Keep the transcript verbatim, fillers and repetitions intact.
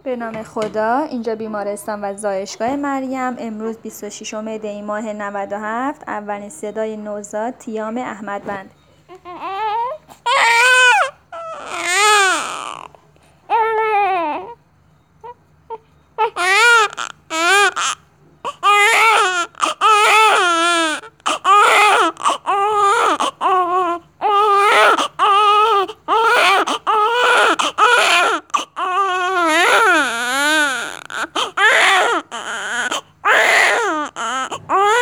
به نام خدا. اینجا بیمارستان و زایشگاه مریم. امروز بیست و ششم دی ماه نود و هفت. اولین صدای نوزاد تیام احمدوند.